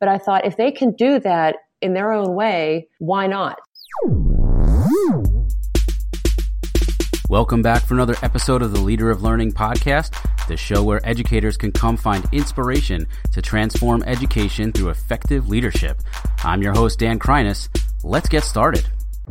But I thought if they can do that in their own way, why not? Welcome back for another episode of the Leader of Learning podcast, the show where educators can come find inspiration to transform education through effective leadership. I'm your host, Dan Kreiness. Let's get started.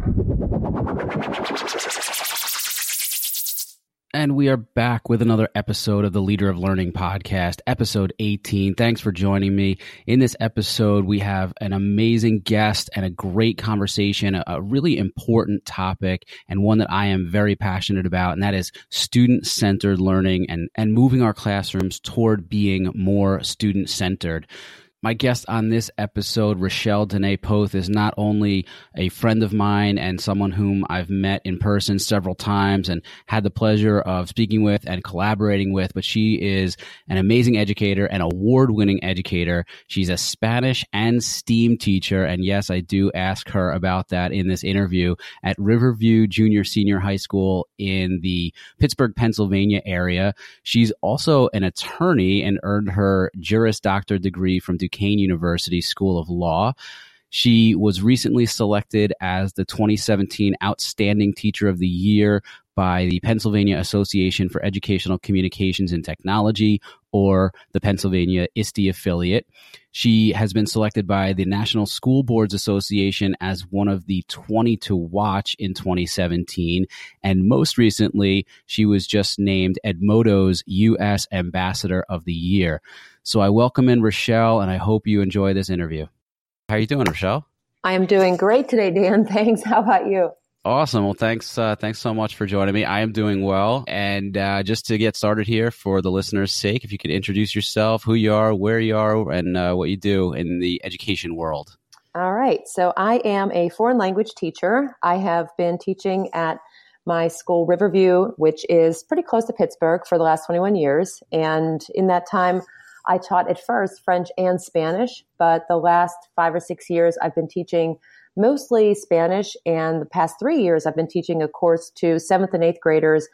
And we are back with another episode of the Leader of Learning podcast, episode 18. Thanks for joining me. In this episode, we have an amazing guest and a great conversation, a really important topic, and one that I am very passionate about, and that is student-centered learning and moving our classrooms toward being more student-centered. My guest on this episode, Rochelle Danae Poth, is not only a friend of mine and someone whom I've met in person several times and had the pleasure of speaking with and collaborating with, but she is an amazing educator, an award-winning educator. She's a Spanish and STEAM teacher, and yes, I do ask her about that in this interview at Riverview Junior Senior High School in the Pittsburgh, Pennsylvania area. She's also an attorney and earned her Juris Doctor degree from Duquesne University School of Law. She was recently selected as the 2017 Outstanding Teacher of the Year by the Pennsylvania Association for Educational Communications and Technology, or the Pennsylvania ISTE affiliate. She has been selected by the National School Boards Association as one of the 20 to watch in 2017. And most recently, she was just named Edmodo's U.S. Ambassador of the Year. So I welcome in Rochelle, and I hope you enjoy this interview. How are you doing, Rochelle? I am doing great today, Dan. Thanks. How about you? Awesome. Well, thanks so much for joining me. I am doing well. And just to get started here, for the listeners' sake, if you could introduce yourself, who you are, where you are, and what you do in the education world. All right. So I am a foreign language teacher. I have been teaching at my school, Riverview, which is pretty close to Pittsburgh, for the last 21 years. And in that time, I taught at first French and Spanish, but the last 5 or 6 years I've been teaching mostly Spanish, and the past 3 years I've been teaching a course to 7th and 8th graders.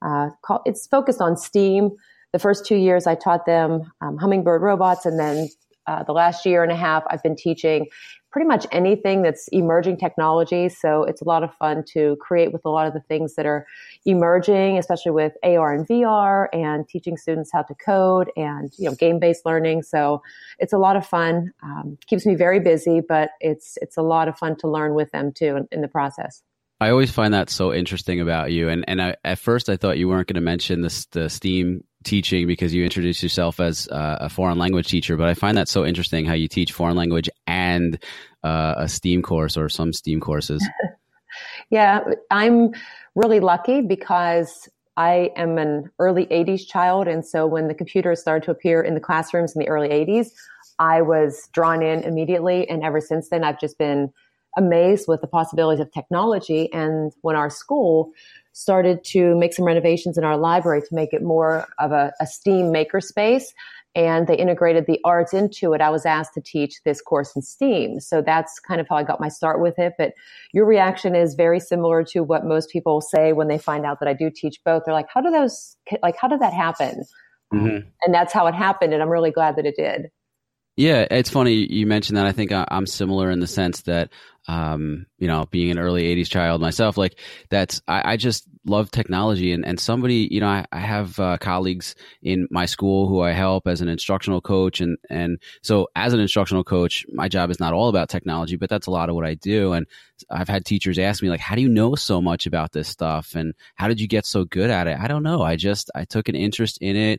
It's focused on STEAM. The first 2 years I taught them hummingbird robots, and then the last year and a half I've been teaching pretty much anything that's emerging technology. So it's a lot of fun to create with a lot of the things that are emerging, especially with AR and VR, and teaching students how to code and game-based learning. So it's a lot of fun. Keeps me very busy, but it's a lot of fun to learn with them too in the process. I always find that so interesting about you. And at first I thought you weren't going to mention the STEAM teaching because you introduced yourself as a foreign language teacher, but I find that so interesting how you teach foreign language and a STEAM course or some STEAM courses. Yeah, I'm really lucky because I am an early 80s child. And so when the computers started to appear in the classrooms in the early 80s, I was drawn in immediately. And ever since then, I've just been amazed with the possibilities of technology. And when our school started to make some renovations in our library to make it more of a STEAM makerspace, and they integrated the arts into it, I was asked to teach this course in STEAM. So that's kind of how I got my start with it. But your reaction is very similar to what most people say when they find out that I do teach both. They're like, how did that happen? Mm-hmm. And that's how it happened. And I'm really glad that it did. Yeah, it's funny you mentioned that. I think I'm similar in the sense that, being an early 80s child myself, like I just love technology. And somebody, I have colleagues in my school who I help as an instructional coach. And so as an instructional coach, my job is not all about technology, but that's a lot of what I do. And I've had teachers ask me, like, how do you know so much about this stuff? And how did you get so good at it? I don't know. I took an interest in it.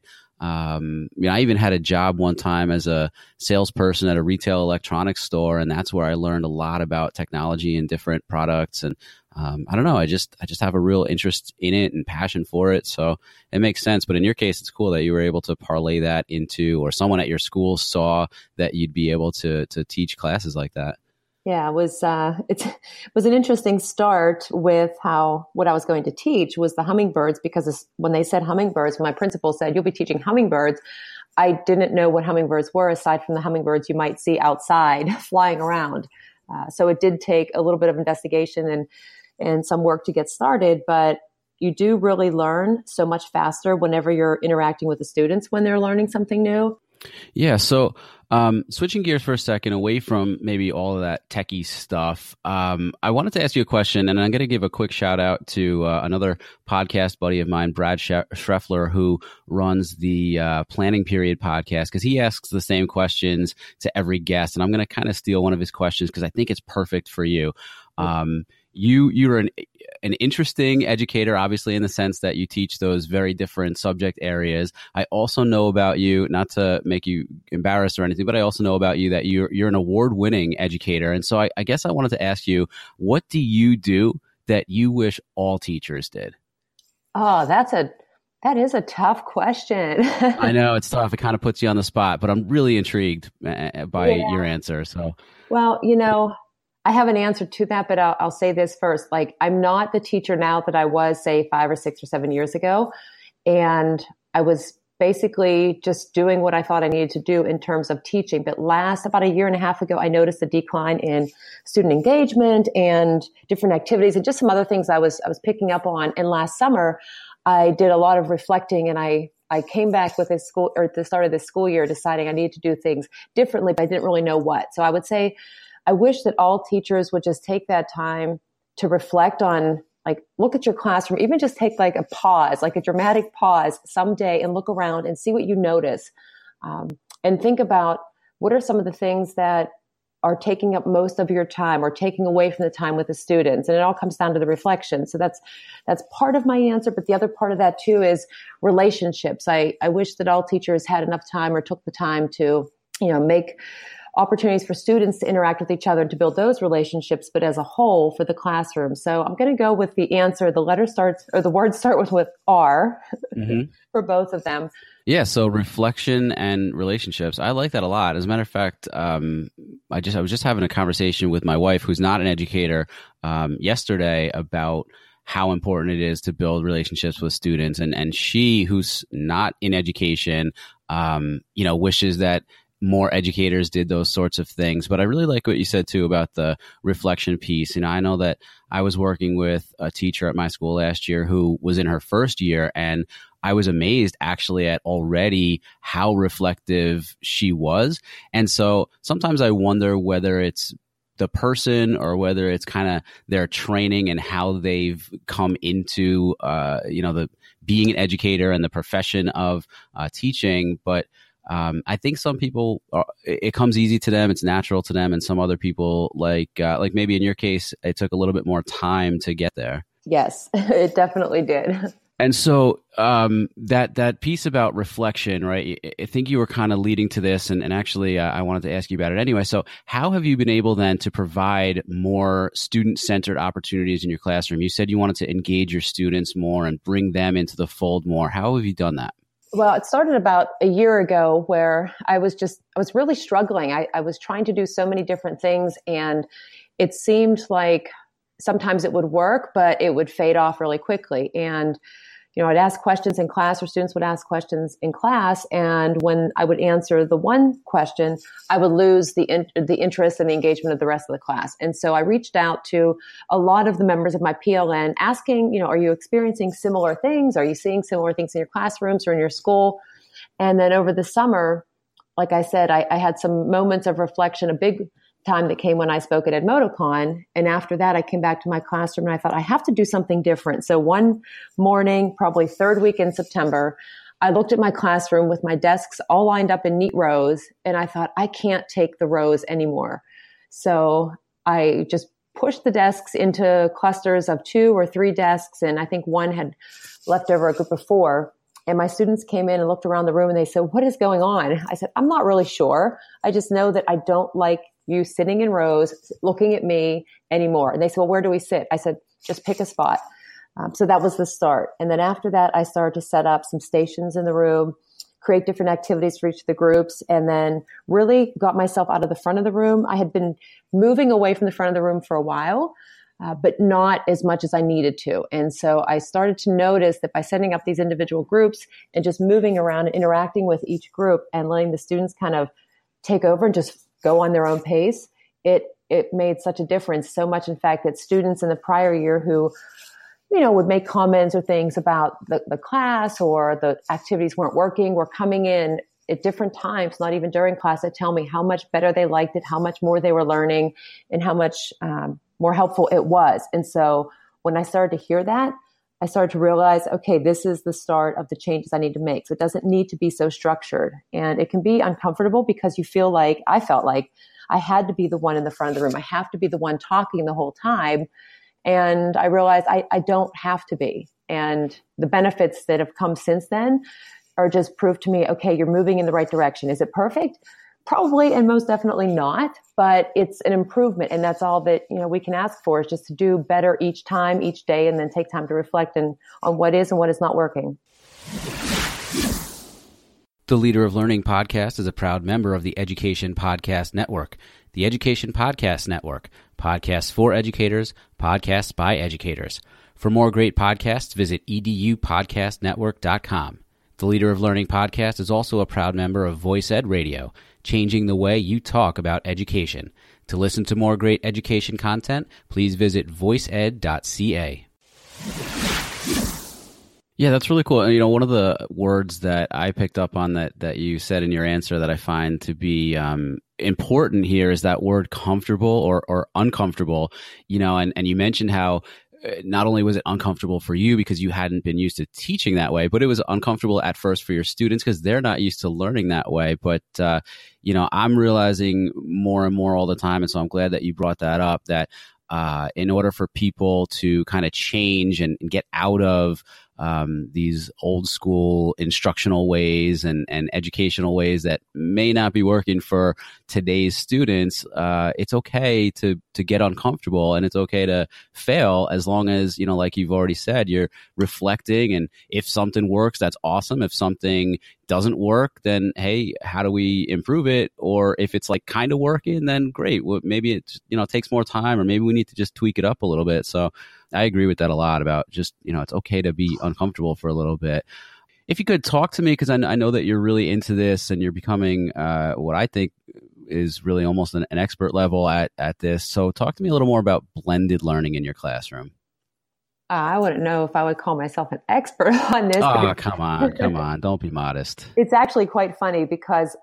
I even had a job one time as a salesperson at a retail electronics store, and that's where I learned a lot about technology and different products. And I don't know, I just have a real interest in it and passion for it, so it makes sense. But in your case, it's cool that you were able to parlay that into, or someone at your school saw that you'd be able to teach classes like that. Yeah, it was an interesting start with what I was going to teach was the hummingbirds, because when they said hummingbirds, when my principal said, you'll be teaching hummingbirds, I didn't know what hummingbirds were aside from the hummingbirds you might see outside flying around. So it did take a little bit of investigation and some work to get started, but you do really learn so much faster whenever you're interacting with the students when they're learning something new. Yeah. So, switching gears for a second away from maybe all of that techie stuff, I wanted to ask you a question, and I'm going to give a quick shout out to another podcast buddy of mine, Brad Schreffler, who runs the Planning Period podcast, because he asks the same questions to every guest, and I'm going to kind of steal one of his questions because I think it's perfect for you. You're an interesting educator, obviously, in the sense that you teach those very different subject areas. I also know about you, not to make you embarrassed or anything, but I also know about you that you're an award-winning educator. And so I guess I wanted to ask you, what do you do that you wish all teachers did? Oh, that is a tough question. I know it's tough. It kind of puts you on the spot, but I'm really intrigued by your answer. So, well, I have an answer to that, but I'll say this first. Like, I'm not the teacher now that I was, say, 5 or 6 or 7 years ago. And I was basically just doing what I thought I needed to do in terms of teaching. But about a year and a half ago, I noticed a decline in student engagement and different activities and just some other things I was picking up on. And last summer, I did a lot of reflecting, and I came back with this school, or at the start of this school year, deciding I needed to do things differently, but I didn't really know what. So I would say, I wish that all teachers would just take that time to reflect on, like, look at your classroom, even just take like a pause, like a dramatic pause someday, and look around and see what you notice. And think about what are some of the things that are taking up most of your time or taking away from the time with the students. And it all comes down to the reflection. So that's part of my answer. But the other part of that too is relationships. I wish that all teachers had enough time or took the time to, make opportunities for students to interact with each other and to build those relationships, but as a whole for the classroom. So I'm going to go with the answer. The words start with R for both of them. Yeah. So reflection and relationships. I like that a lot. As a matter of fact, I was just having a conversation with my wife, who's not an educator, yesterday about how important it is to build relationships with students. And she, who's not in education, wishes that more educators did those sorts of things. But I really like what you said too about the reflection piece. I know that I was working with a teacher at my school last year who was in her first year, and I was amazed actually at already how reflective she was. And so sometimes I wonder whether it's the person or whether it's kind of their training and how they've come into, the being an educator and the profession of teaching. But I think some people, it comes easy to them. It's natural to them. And some other people, like maybe in your case, it took a little bit more time to get there. Yes, it definitely did. And so that piece about reflection, right? I think you were kind of leading to this, and actually I wanted to ask you about it anyway. So how have you been able then to provide more student-centered opportunities in your classroom? You said you wanted to engage your students more and bring them into the fold more. How have you done that? Well, it started about a year ago where I was really struggling. I was trying to do so many different things, and it seemed like sometimes it would work, but it would fade off really quickly. And, I'd ask questions in class, or students would ask questions in class. And when I would answer the one question, I would lose the interest and the engagement of the rest of the class. And so I reached out to a lot of the members of my PLN asking, are you experiencing similar things? Are you seeing similar things in your classrooms or in your school? And then over the summer, like I said, I had some moments of reflection, a big time that came when I spoke at EdModoCon. And after that, I came back to my classroom and I thought, I have to do something different. So one morning, probably third week in September, I looked at my classroom with my desks all lined up in neat rows. And I thought, I can't take the rows anymore. So I just pushed the desks into clusters of 2 or 3 desks. And I think one had left over a group of 4. And my students came in and looked around the room and they said, what is going on? I said, I'm not really sure. I just know that I don't like you sitting in rows looking at me anymore. And they said, well, where do we sit? I said, just pick a spot. So that was the start. And then after that, I started to set up some stations in the room, create different activities for each of the groups, and then really got myself out of the front of the room. I had been moving away from the front of the room for a while, but not as much as I needed to. And so I started to notice that by setting up these individual groups and just moving around and interacting with each group and letting the students kind of take over and just go on their own pace, it made such a difference. So much, in fact, that students in the prior year who, would make comments or things about the class or the activities weren't working were coming in at different times, not even during class, to tell me how much better they liked it, how much more they were learning, and how much more helpful it was. And so when I started to hear that, I started to realize, okay, this is the start of the changes I need to make. So it doesn't need to be so structured. And it can be uncomfortable because you feel like, I felt like I had to be the one in the front of the room. I have to be the one talking the whole time. And I realized I don't have to be. And the benefits that have come since then are just proof to me, okay, you're moving in the right direction. Is it perfect? Probably, and most definitely not, but it's an improvement. And that's all that, we can ask for, is just to do better each time, each day, and then take time to reflect on what is and what is not working. The Leader of Learning podcast is a proud member of the Education Podcast Network. The Education Podcast Network, podcasts for educators, podcasts by educators. For more great podcasts, visit edupodcastnetwork.com. The Leader of Learning podcast is also a proud member of Voice Ed Radio, changing the way you talk about education. To listen to more great education content, please visit voiceed.ca. Yeah, that's really cool. One of the words that I picked up on that you said in your answer that I find to be important here is that word comfortable or uncomfortable, and you mentioned how not only was it uncomfortable for you because you hadn't been used to teaching that way, but it was uncomfortable at first for your students because they're not used to learning that way. But, I'm realizing more and more all the time. And so I'm glad that you brought that up, that in order for people to kind of change and get out of these old school instructional ways and educational ways that may not be working for today's students, it's okay to get uncomfortable, and it's okay to fail as long as, like you've already said, you're reflecting. And if something works, that's awesome. If something doesn't work, then, hey, how do we improve it? Or if it's like kind of working, then great. Well, maybe it, takes more time, or maybe we need to just tweak it up a little bit. So I agree with that a lot about just, it's okay to be uncomfortable for a little bit. If you could talk to me, because I know that you're really into this and you're becoming what I think is really almost an expert level at this. So talk to me a little more about blended learning in your classroom. I wouldn't know if I would call myself an expert on this. Oh, come on. Don't be modest. It's actually quite funny because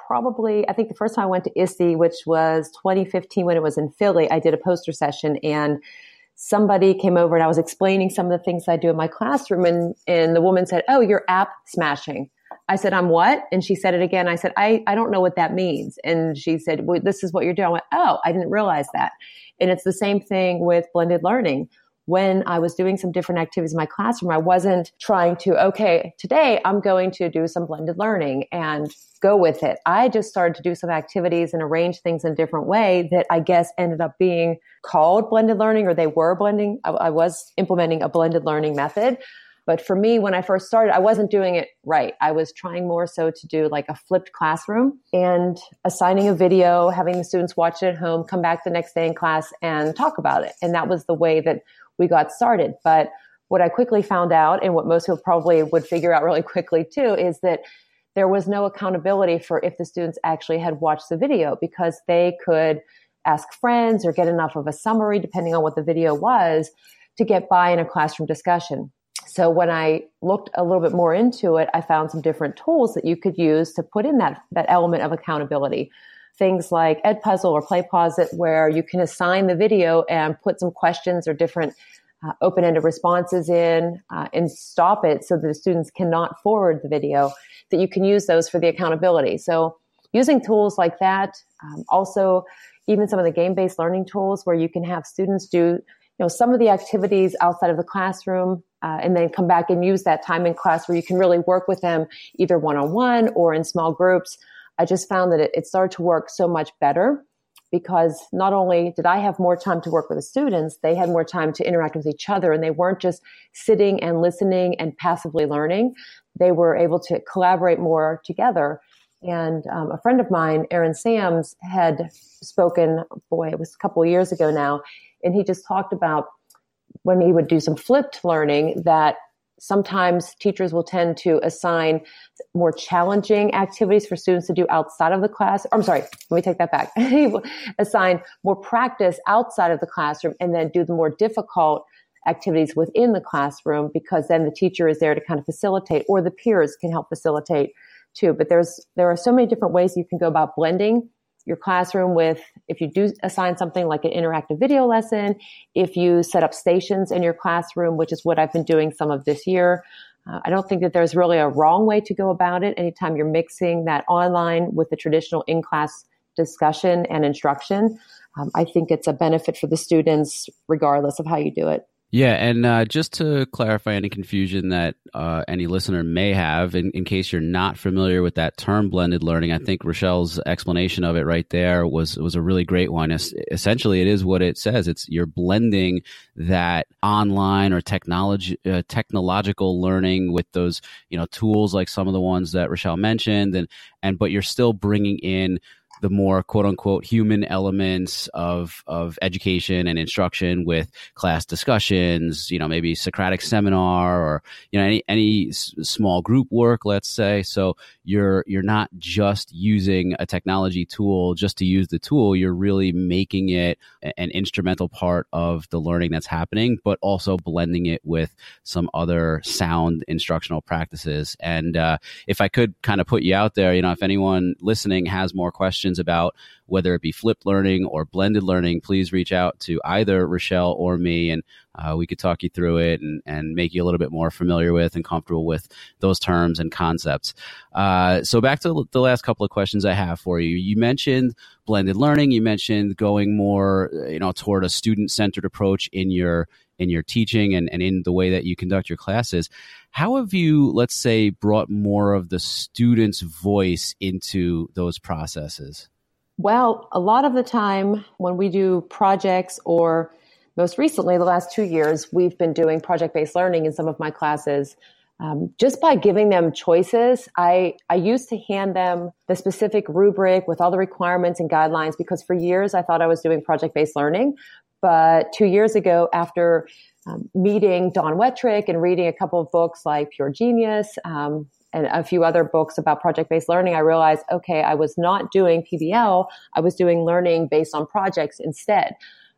I think the first time I went to ISTE, which was 2015 when it was in Philly, I did a poster session and somebody came over and I was explaining some of the things I do in my classroom. And the woman said, "Oh, you're app smashing." I said, "I'm what?" And she said it again. I said, I don't know what that means. And she said, "Well, this is what you're doing." I went, "Oh, I didn't realize that." And it's the same thing with blended learning. When I was doing some different activities in my classroom, I wasn't trying to, okay, today I'm going to do some blended learning and go with it. I just started to do some activities and arrange things in a different way that I guess ended up being called blended learning, or they were blending. I was implementing a blended learning method. But for me, when I first started, I wasn't doing it right. I was trying more so to do like a flipped classroom and assigning a video, having the students watch it at home, come back the next day in class and talk about it. And that was the way that we got started. But what I quickly found out, and what most people probably would figure out really quickly too, is that there was no accountability for if the students actually had watched the video, because they could ask friends or get enough of a summary, depending on what the video was, to get by in a classroom discussion. So when I looked a little bit more into it, I found some different tools that you could use to put in that element of accountability. Things like Edpuzzle or PlayPosit, where you can assign the video and put some questions or different open-ended responses in and stop it so that the students cannot forward the video, that you can use those for the accountability. So using tools like that, also even some of the game-based learning tools where you can have students do some of the activities outside of the classroom and then come back and use that time in class where you can really work with them either one-on-one or in small groups. I just found that it started to work so much better, because not only did I have more time to work with the students, they had more time to interact with each other, and they weren't just sitting and listening and passively learning. They were able to collaborate more together. And a friend of mine, Aaron Sams, had spoken, it was a couple of years ago now, and he just talked about when he would do some flipped learning that sometimes teachers will tend to assign more challenging activities for students to do outside of the class. I'm sorry, let me take that back. He will assign more practice outside of the classroom and then do the more difficult activities within the classroom, because then the teacher is there to kind of facilitate, or the peers can help facilitate too. But there are so many different ways you can go about blending your classroom with, if you do assign something like an interactive video lesson, if you set up stations in your classroom, which is what I've been doing some of this year. I don't think that there's really a wrong way to go about it. Anytime you're mixing that online with the traditional in-class discussion and instruction, I think it's a benefit for the students regardless of how you do it. Yeah, and just to clarify any confusion that any listener may have, in case you're not familiar with that term blended learning, I think Rochelle's explanation of it right there was a really great one. Essentially, it is what it says. You're blending that online or technological learning with those tools like some of the ones that Rochelle mentioned, but you're still bringing in the more quote unquote human elements of education and instruction with class discussions, maybe Socratic seminar or, any small group work, let's say. So you're not just using a technology tool just to use the tool. You're really making it an instrumental part of the learning that's happening, but also blending it with some other sound instructional practices. And if I could kind of put you out there, if anyone listening has more questions about whether it be flipped learning or blended learning, please reach out to either Rochelle or me, and we could talk you through it and make you a little bit more familiar with and comfortable with those terms and concepts. So back to the last couple of questions I have for you. You mentioned blended learning. You mentioned going more, toward a student-centered approach in your teaching and in the way that you conduct your classes. How have you, let's say, brought more of the student's voice into those processes? Well, a lot of the time when we do projects, or most recently, the last 2 years, we've been doing project-based learning in some of my classes. Just by giving them choices, I used to hand them the specific rubric with all the requirements and guidelines, because for years I thought I was doing project-based learning. But 2 years ago, after meeting Don Wettrick and reading a couple of books like Pure Genius, and a few other books about project-based learning, I realized, okay, I was not doing PBL. I was doing learning based on projects instead.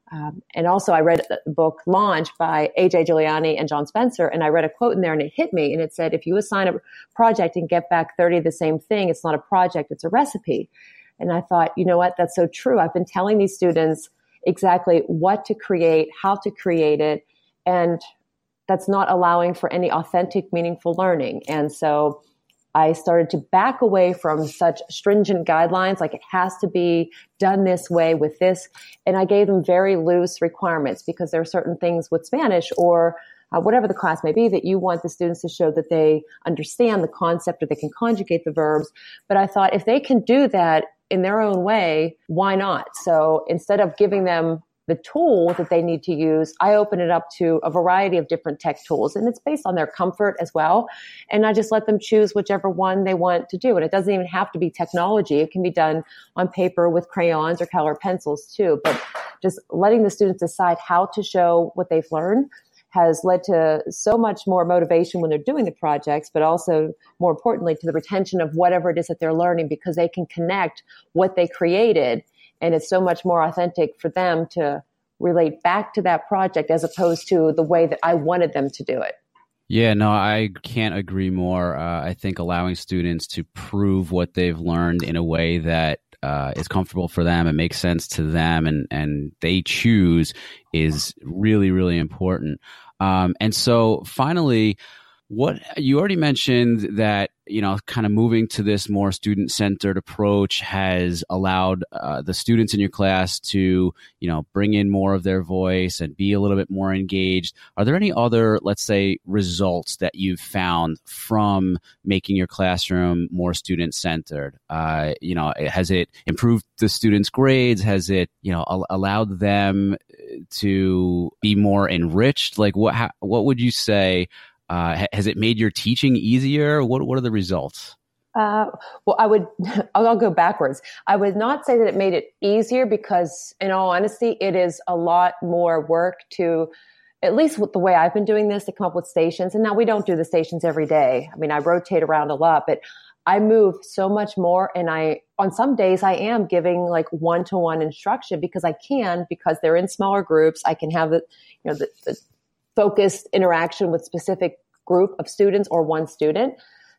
And also I read the book Launch by AJ Giuliani and John Spencer, and I read a quote in there and it hit me, and it said, if you assign a project and get back 30 of the same thing, it's not a project, it's a recipe. And I thought, you know what, that's so true. I've been telling these students exactly what to create, how to create it, and that's not allowing for any authentic, meaningful learning. And so I started to back away from such stringent guidelines, like it has to be done this way with this. And I gave them very loose requirements, because there are certain things with Spanish or whatever the class may be that you want the students to show that they understand the concept or they can conjugate the verbs. But I thought if they can do that in their own way, why not? So instead of giving them the tool that they need to use, I open it up to a variety of different tech tools, and it's based on their comfort as well. And I just let them choose whichever one they want to do. And it doesn't even have to be technology. It can be done on paper with crayons or color pencils too. But just letting the students decide how to show what they've learned has led to so much more motivation when they're doing the projects, but also more importantly to the retention of whatever it is that they're learning, because they can connect what they created. And it's so much more authentic for them to relate back to that project as opposed to the way that I wanted them to do it. Yeah, no, I can't agree more. I think allowing students to prove what they've learned in a way that is comfortable for them and makes sense to them and they choose is really, really important. And so finally, what you already mentioned that, kind of moving to this more student-centered approach has allowed the students in your class to, bring in more of their voice and be a little bit more engaged. Are there any other, let's say, results that you've found from making your classroom more student-centered? Has it improved the students' grades? Has it, allowed them to be more enriched? Like what would you say? Has it made your teaching easier? What are the results? Well, I'll go backwards. I would not say that it made it easier, because in all honesty, it is a lot more work to, at least with the way I've been doing this, to come up with stations. And now we don't do the stations every day. I mean, I rotate around a lot, but I move so much more. And on some days I am giving like one-to-one instruction because they're in smaller groups. I can have the focused interaction with specific group of students or one student.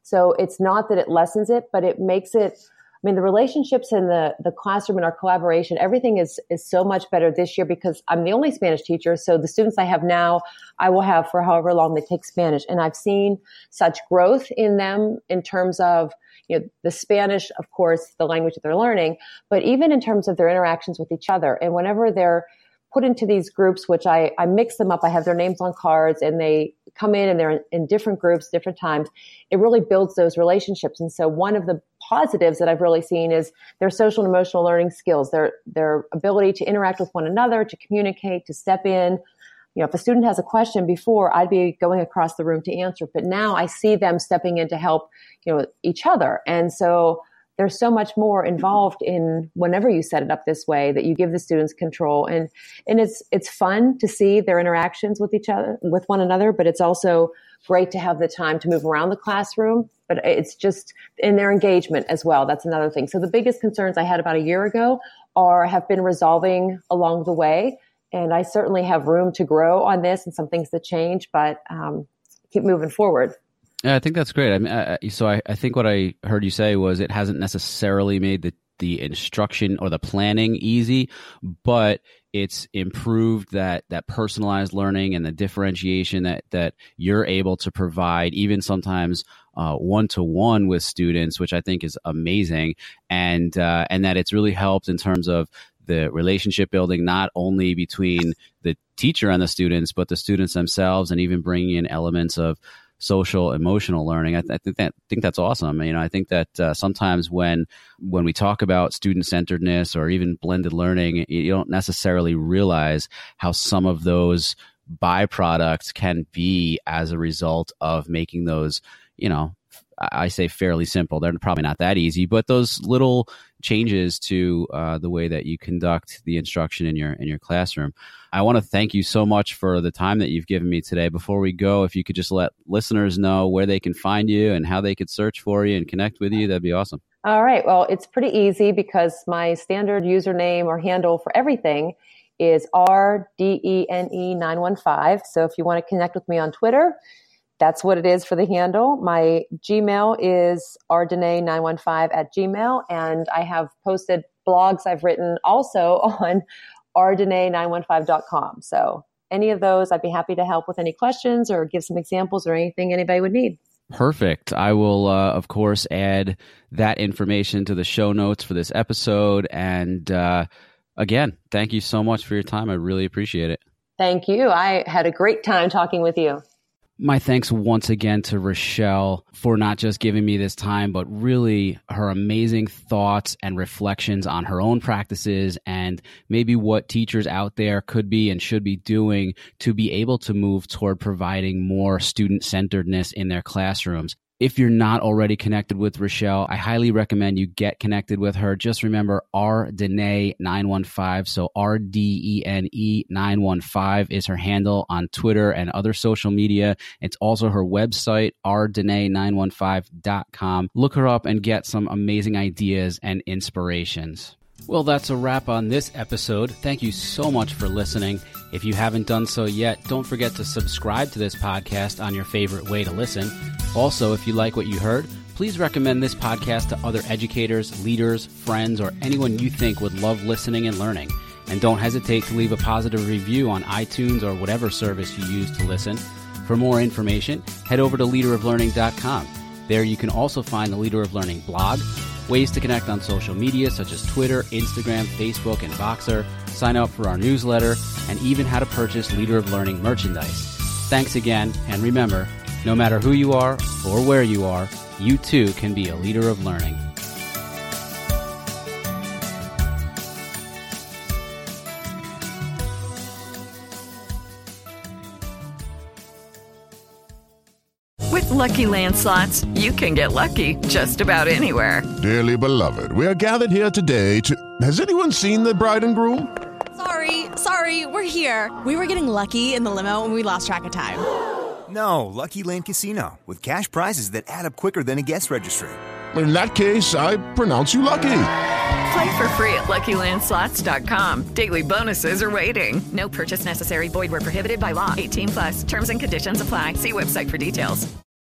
So it's not that it lessens it, but it makes it, the relationships in the classroom and our collaboration, everything is so much better this year because I'm the only Spanish teacher. So the students I have now, I will have for however long they take Spanish. And I've seen such growth in them in terms of, the Spanish, of course, the language that they're learning, but even in terms of their interactions with each other. And whenever they're put into these groups, which I mix them up, I have their names on cards and they come in and they're in different groups, different times. It really builds those relationships. And so one of the positives that I've really seen is their social and emotional learning skills, their ability to interact with one another, to communicate, to step in. If a student has a question before, I'd be going across the room to answer, but now I see them stepping in to help, each other. And so there's so much more involved in whenever you set it up this way that you give the students control. And it's fun to see their interactions with each other, with one another, but it's also great to have the time to move around the classroom, but it's just in their engagement as well. That's another thing. So the biggest concerns I had about a year ago have been resolving along the way. And I certainly have room to grow on this and some things to change, but keep moving forward. Yeah, I think that's great. I think what I heard you say was it hasn't necessarily made the instruction or the planning easy, but it's improved that personalized learning and the differentiation that you're able to provide, even sometimes one-to-one with students, which I think is amazing, and that it's really helped in terms of the relationship building, not only between the teacher and the students, but the students themselves, and even bringing in elements of social emotional learning. I think that's awesome. I think that sometimes when we talk about student centeredness or even blended learning, you don't necessarily realize how some of those byproducts can be as a result of making those, I say fairly simple. They're probably not that easy, but those little changes to the way that you conduct the instruction in your classroom. I want to thank you so much for the time that you've given me today. Before we go, if you could just let listeners know where they can find you and how they could search for you and connect with you, that'd be awesome. All right. Well, it's pretty easy because my standard username or handle for everything is RDENE915. So if you want to connect with me on Twitter, that's what it is for the handle. My Gmail is rdene915@gmail, and I have posted blogs I've written also on rdene915.com. So any of those, I'd be happy to help with any questions or give some examples or anything anybody would need. Perfect. I will, of course, add that information to the show notes for this episode. And again, thank you so much for your time. I really appreciate it. Thank you. I had a great time talking with you. My thanks once again to Rochelle for not just giving me this time, but really her amazing thoughts and reflections on her own practices and maybe what teachers out there could be and should be doing to be able to move toward providing more student-centeredness in their classrooms. If you're not already connected with Rochelle, I highly recommend you get connected with her. Just remember rdene915. So RDENE915 is her handle on Twitter and other social media. It's also her website, rdene915.com. Look her up and get some amazing ideas and inspirations. Well, that's a wrap on this episode. Thank you so much for listening. If you haven't done so yet, don't forget to subscribe to this podcast on your favorite way to listen. Also, if you like what you heard, please recommend this podcast to other educators, leaders, friends, or anyone you think would love listening and learning. And don't hesitate to leave a positive review on iTunes or whatever service you use to listen. For more information, head over to leaderoflearning.com. There you can also find the Leader of Learning blog, ways to connect on social media such as Twitter, Instagram, Facebook, and Voxer, sign up for our newsletter, and even how to purchase Leader of Learning merchandise. Thanks again, and remember, no matter who you are or where you are, you too can be a leader of learning. With Lucky Land Slots, you can get lucky just about anywhere. Dearly beloved, we are gathered here today to... Has anyone seen the bride and groom? Sorry, we're here. We were getting lucky in the limo and we lost track of time. No, Lucky Land Casino, with cash prizes that add up quicker than a guest registry. In that case, I pronounce you lucky. Play for free at LuckyLandSlots.com. Daily bonuses are waiting. No purchase necessary. Void where prohibited by law. 18+. Terms and conditions apply. See website for details.